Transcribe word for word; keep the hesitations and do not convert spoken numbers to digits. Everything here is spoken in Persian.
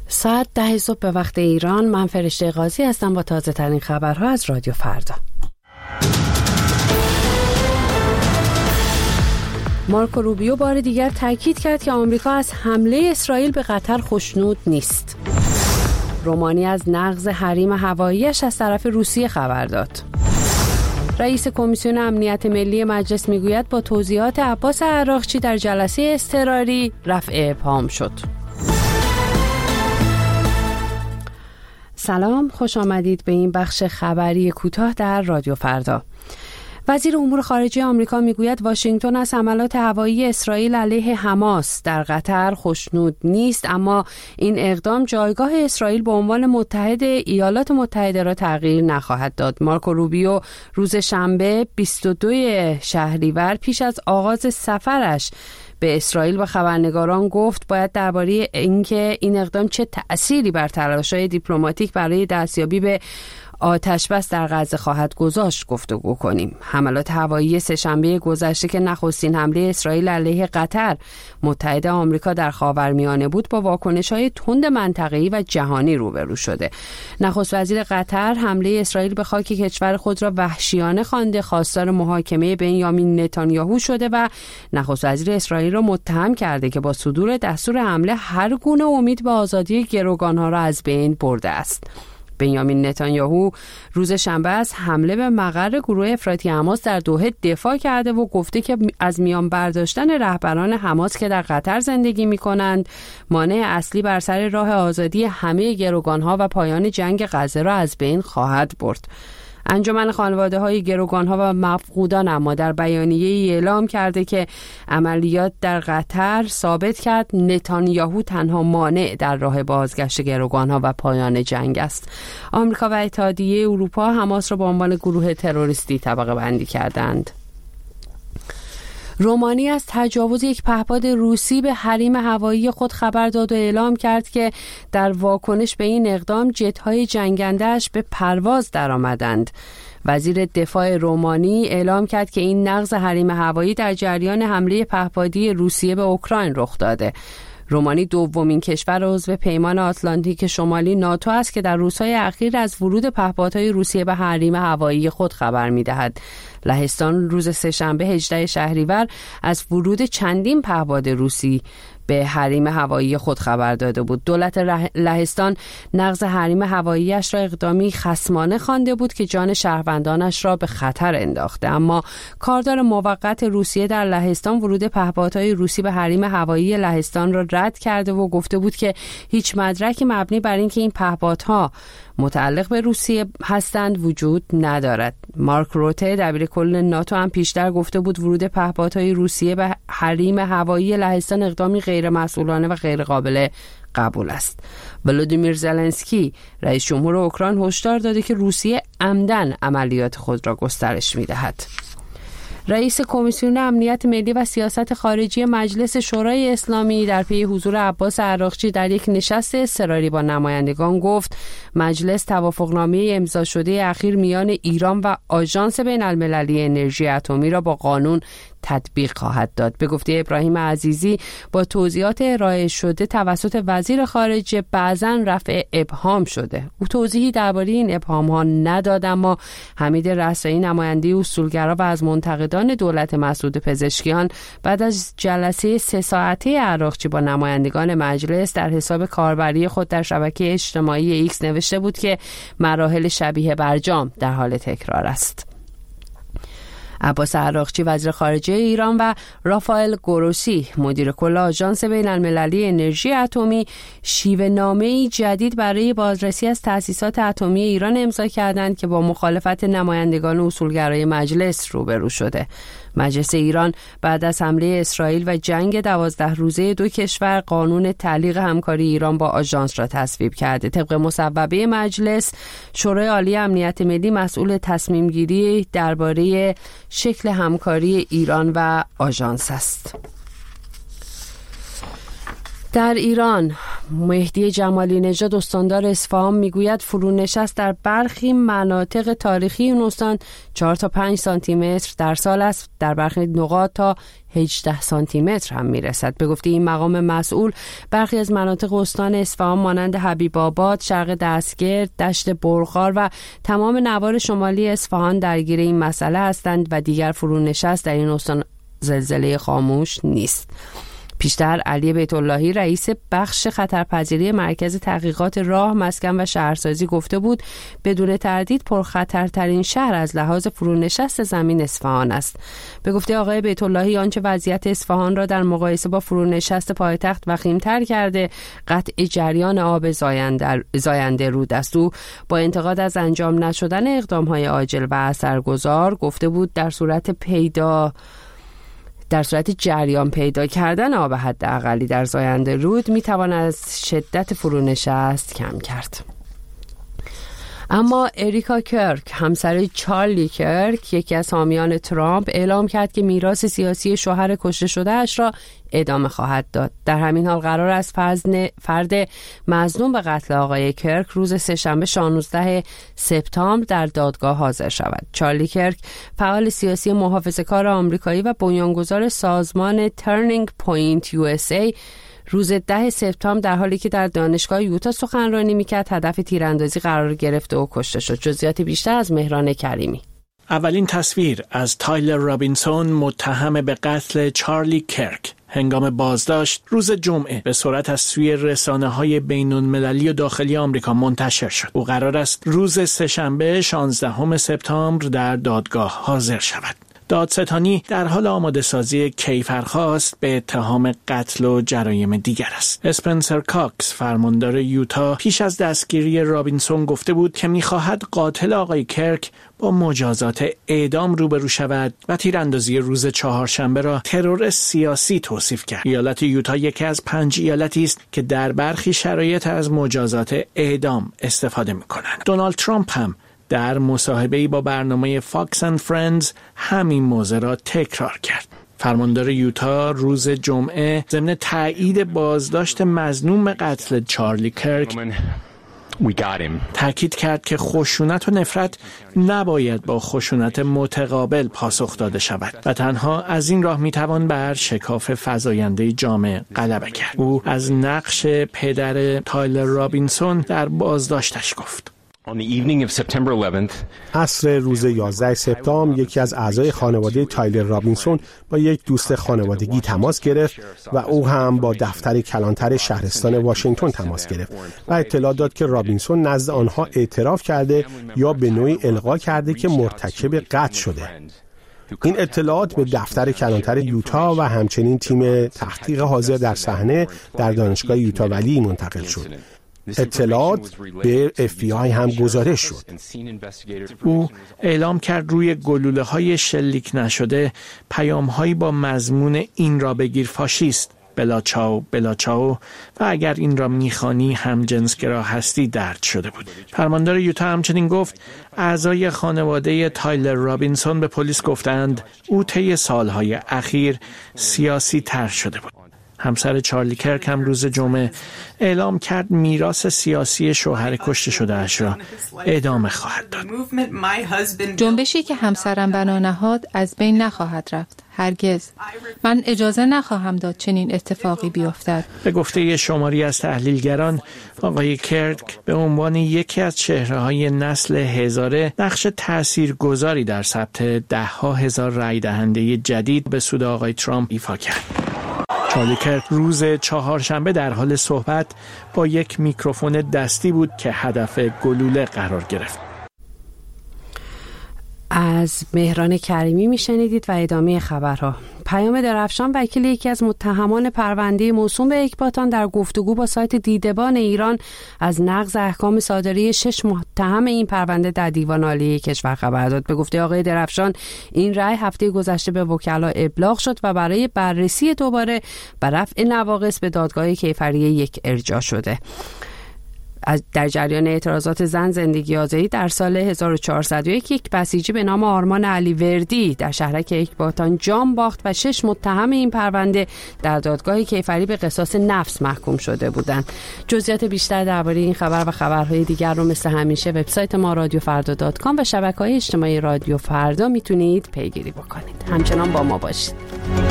ساعت ده صبح به وقت ایران. من فرشته قاضی هستم با تازه ترین خبرها از رادیو فردا. مارکو روبیو بار دیگر تاکید کرد که آمریکا از حمله اسرائیل به قطر خوشنود نیست. رومانی از نقض حریم هواییش از طرف روسیه خبر داد. رئیس کمیسیون امنیت ملی مجلس میگوید با توضیحات عباس عراقچی در جلسه اضطراری رفع ابهام شد. سلام، خوش آمدید به این بخش خبری کوتاه در رادیو فردا. وزیر امور خارجه آمریکا میگوید واشنگتن از حملات هوایی اسرائیل علیه حماس در قطر خوشنود نیست، اما این اقدام جایگاه اسرائیل به عنوان متحد ایالات متحده را تغییر نخواهد داد. مارکو روبیو روز شنبه بیست و دوم شهریور پیش از آغاز سفرش به اسرائیل با خبرنگاران گفت باید درباره اینکه این اقدام چه تأثیری بر تلاش‌های دیپلماتیک برای دستیابی به آتش بس در غزه خواهد گذاشت گفتگو کنیم. حملات هوایی سه‌شنبه گذشته که نخستین حمله اسرائیل علیه قطر متحد آمریکا در خاورمیانه بود با واکنش‌های تند منطقه‌ای و جهانی روبرو شده. نخست وزیر قطر حمله اسرائیل به خاک کشور خود را وحشیانه خوانده، خواستار محاکمه بنیامین نتانیاهو شده و نخست وزیر اسرائیل را متهم کرده که با صدور دستور حمله هر گونه امید به آزادی گروگان‌ها را از بین برده است. بنیامین نتانیاهو روز شنبه از حمله به مقر گروه افراطی حماس در دوحه دفاع کرده و گفته که از میان برداشتن رهبران حماس که در قطر زندگی می‌کنند مانع اصلی بر سر راه آزادی همه گروگان‌ها و پایان جنگ غزه را از بین خواهد برد. انجمن خانواده‌های گروگان‌ها و مفقودان اما در بیانیه‌ای اعلام کرده که عملیات در قطر ثابت کرد نتانیاهو تنها مانع در راه بازگشت گروگان‌ها و پایان جنگ است. آمریکا و اتحادیه اروپا حماس را به عنوان گروه تروریستی طبقه بندی کردند. رومانی از تجاوز یک پهپاد روسی به حریم هوایی خود خبر داد و اعلام کرد که در واکنش به این اقدام جت‌های جنگنده‌اش به پرواز درآمدند. وزیر دفاع رومانی اعلام کرد که این نقض حریم هوایی در جریان حمله پهپادی روسیه به اوکراین رخ داده. رومانی دومین کشور عضو پیمان آتلانتیک شمالی ناتو است که در روزهای اخیر از ورود پهپادهای روسیه به حریم هوایی خود خبر می‌دهد. لهستان روز سه‌شنبه هجدهم شهریور از ورود چندین پهپاد روسی به حریم هوایی خود خبر داده بود. دولت لهستان نقض حریم هواییش را اقدامی خصمانه خوانده بود که جان شهروندانش را به خطر انداخته، اما کاردار موقت روسیه در لهستان ورود پهپادهای روسی به حریم هوایی لهستان را رد کرده و گفته بود که هیچ مدرکی مبنی بر اینکه این پهپادها متعلق به روسیه هستند وجود ندارد. مارک روته دبیرکل ناتو هم پیشتر گفته بود ورود پهپادهای روسیه به حریم هوایی لهستان اقدامی غیر مسئولانه و غیر قابل قبول است. ولودیمیر زلنسکی رئیس جمهور اوکراین هشدار داده که روسیه عمدن عملیات خود را گسترش می‌دهد. رئیس کمیسیون امنیت ملی و سیاست خارجی مجلس شورای اسلامی در پی حضور عباس عراقچی در یک نشست اضطراری با نمایندگان گفت مجلس توافقنامه امضا شده اخیر میان ایران و آژانس بین‌المللی انرژی اتمی را با قانون تطبیق خواهد داد. به گفته ابراهیم عزیزی با توضیحات ارائه شده توسط وزیر خارجه بعضاً رفع ابهام شده. او توضیحی درباره این ابهام ها نداد، اما حمید رسایی نماینده اصولگرا و از منتقدان دولت مسعود پزشکیان بعد از جلسه سه ساعته عراقچی با نمایندگان مجلس در حساب کاربری خود در شبکه اجتماعی ایکس نوشته بود که مراحل شبیه برجام در حال تکرار است. عباس عراقچی وزیر خارجه ایران و رافائل گروسی مدیر کل آژانس بین‌المللی انرژی اتمی شیوه نامه‌ای جدید برای بازرسی از تأسیسات اتمی ایران امضا کردند که با مخالفت نمایندگان اصولگرای مجلس روبرو شده. مجلس ایران بعد از حمله اسرائیل و جنگ دوازده روزه دو کشور قانون تعلیق همکاری ایران با آژانس را تصویب کرده. طبق مصوبه مجلس، شورای عالی امنیت ملی مسئول تصمیم گیری درباره شکل همکاری ایران و آژانس است. در ایران مهدی جمالی نژاد استاندار اصفهان میگوید فرونشست در برخی مناطق تاریخی این استان چهار تا پنج سانتی متر در سال است، در برخی نقاط تا هجده سانتی متر هم میرسد. به گفته این مقام مسئول برخی از مناطق استان اصفهان مانند حبیب آباد، شرق دستگرد، دشت برغار و تمام نوار شمالی اصفهان درگیر این مسئله هستند و دیگر فرونشست در این استان زلزله خاموش نیست. پیشتر علی بیت اللهی رئیس بخش خطرپذیری مرکز تحقیقات راه، مسکن و شهرسازی گفته بود بدون تردید پرخطرترین شهر از لحاظ فرونشست زمین اصفهان است. به گفته آقای بیت اللهی آنچه وضعیت اصفهان را در مقایسه با فرونشست پایتخت وخیم‌تر کرده قطع جریان آب زاینده, زاینده رود است. او با انتقاد از انجام نشدن اقدام‌های عاجل و اثرگذار گفته بود در صورت پیدا در صورت جریان پیدا کردن آب حداقلی در زاینده رود میتوان از شدت فرونشست کم کرد. اما اریکا کرک، همسر چارلی کرک، یکی از حامیان ترامپ، اعلام کرد که میراث سیاسی شوهر کشته شده اش را ادامه خواهد داد. در همین حال قرار است فرد مظنون به قتل آقای کرک روز سه‌شنبه شانزدهم سپتامبر در دادگاه حاضر شود. چارلی کرک فعال سیاسی محافظه‌کار آمریکایی و بنیانگذار سازمان ترنینگ پوینت یو اس ای روز ده سپتامبر در حالی که در دانشگاه یوتا سخنرانی میکرد هدف تیراندازی قرار گرفت و کشته شد. جزئیات بیشتر از مهران کریمی. اولین تصویر از تایلر رابینسون متهم به قتل چارلی کرک هنگام بازداشت روز جمعه به صورت از سوی رسانه‌های بین‌المللی و داخلی آمریکا منتشر شد. او قرار است روز سه‌شنبه شانزدهم سپتامبر در دادگاه حاضر شود. دادستانی در حال آماده سازی کیفرخواست به اتهام قتل و جرایم دیگر است. اسپنسر کاکس، فرماندار یوتا، پیش از دستگیری رابینسون گفته بود که می‌خواهد قاتل آقای کرک با مجازات اعدام روبرو شود و تیراندازی روز چهارشنبه را ترور سیاسی توصیف کرد. ایالت یوتا یکی از پنج ایالتی است که در برخی شرایط از مجازات اعدام استفاده می‌کنند. دونالد ترامپ هم در مصاحبه‌ای با برنامه فاکس اند فرندز همین موضوع را تکرار کرد. فرماندار یوتا روز جمعه ضمن تایید بازداشت مظنون به قتل چارلی کرک تاکید کرد که خشونت و نفرت نباید با خشونت متقابل پاسخ داده شود و تنها از این راه میتوان بر شکاف فزاینده جامعه غلبه کرد. او از نقش پدر تایلر رابینسون در بازداشتش گفت. عصر روز یازده سپتامبر یکی از اعضای خانواده تایلر رابینسون با یک دوست خانوادگی تماس گرفت و او هم با دفتر کلانتر شهرستان واشنگتن تماس گرفت و اطلاع داد که رابینسون نزد آنها اعتراف کرده یا به نوعی القا کرده که مرتکب قتل شده. این اطلاعات به دفتر کلانتر یوتا و همچنین تیم تحقیق حاضر در صحنه در دانشگاه یوتا ولی منتقل شد. اطلاعات به اف بی آی هم گزارش شد. او اعلام کرد روی گلوله های شلیک نشده پیام هایی با مضمون این را بگیر فاشیست، بلا چاو بلا چاو و اگر این را میخوانی هم جنسگرا هستی درد شده بود. فرماندار یوتا همچنین گفت اعضای خانواده تایلر رابینسون به پلیس گفتند او طی سالهای اخیر سیاسی تر شده بود. همسر چارلی کرک هم روز جمعه اعلام کرد میراث سیاسی شوهر کشته شده اش را ادامه خواهد داد. جنبشی که همسرم بنا نهاد از بین نخواهد رفت. هرگز. من اجازه نخواهم داد چنین اتفاقی بیفتد. به گفته شماری از تحلیلگران، آقای کرک به عنوان یکی از چهره‌های نسل هزاره نقش تاثیرگذاری در ثبت ده‌ها هزار رای دهنده جدید به سود آقای ترامپ ایفا کرد. چارلی کرک روز چهارشنبه در حال صحبت با یک میکروفون دستی بود که هدف گلوله قرار گرفت. از مهران کریمی میشنیدید و ادامه خبرها. پیام درفشان، وکیل یکی از متهمان پرونده موسوم به اکباتان، در گفتگو با سایت دیدبان ایران از نقض احکام صادره شش متهم این پرونده در دیوان عالی کشور خبر داد. به گفته آقای درفشان این رأی هفته گذشته به وکلا ابلاغ شد و برای بررسی دوباره و رفع نواقص به دادگاه کیفری یک ارجاع شده. از در جریان اعتراضات زن زندگی آزادی در سال هزار و چهارصد و یک یک بسیجی به نام آرمان علی وردی در شهرک اکباتان جان باخت و شش متهم این پرونده در دادگاه کیفری به قصاص نفس محکوم شده بودند. جزئیات بیشتر درباره این خبر و خبرهای دیگر رو مثل همیشه وبسایت ما رادیو فردا دات کام و شبکه‌های اجتماعی رادیو فردا میتونید پیگیری بکنید. همچنان با ما باشید.